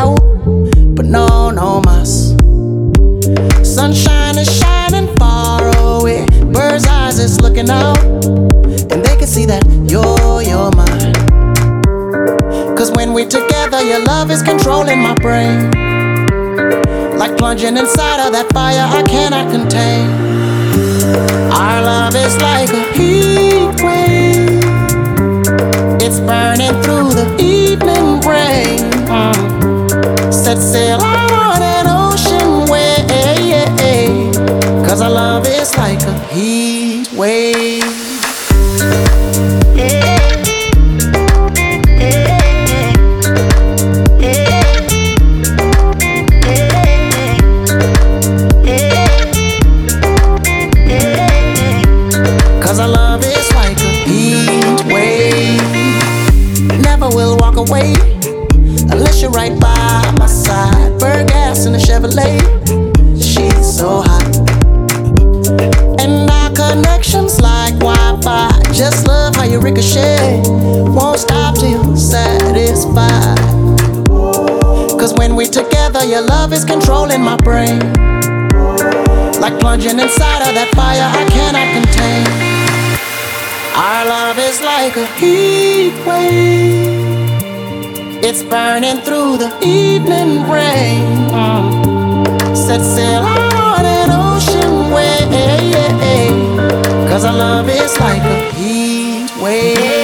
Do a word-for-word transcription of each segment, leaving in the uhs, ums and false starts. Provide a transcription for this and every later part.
out, but no, no mas. Sunshine is shining far away, bird's eyes is looking out, and they can see that you're, you're mine. Cause when we're together, your love is controlling my brain, like plunging inside of that fire I cannot contain. Our love is like a heat wave, it's burning through the evening rain. mm. Set sail on an ocean wave, cause our love is like a heat wave. Cause our love is like a heat wave. Never will walk away unless you're right by my side. Burn gas in a Chevrolet, she's so hot. And our connection's like Wi-Fi. Just love how you ricochet, won't stop till you're satisfied. Cause when we're together, your love is controlling my brain, like plunging inside of that fire I cannot contain. Our love is like a heat wave, it's burning through the evening rain. mm. Set sail on an ocean wave, cause our love is like a heat wave.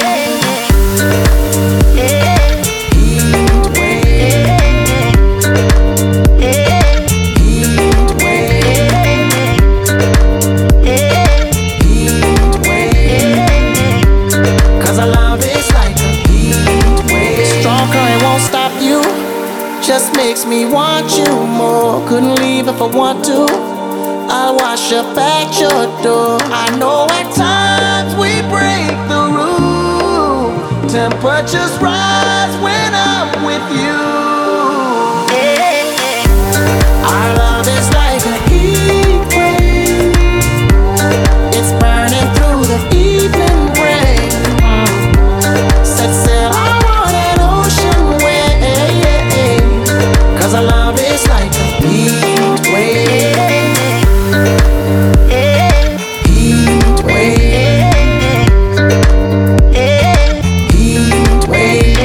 Just makes me want you more. Couldn't leave if I want to. I'll wash up at your door. I know at times we break the rule. Temperatures rise when I'm with you. Our love is like a heat wave, it's burning through the evening rain. Set sail on an ocean wave, cause our love is like a heat wave. Heat wave. Heat wave.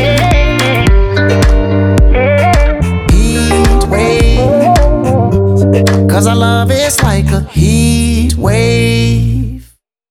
Heat wave. Cause our love is like a heat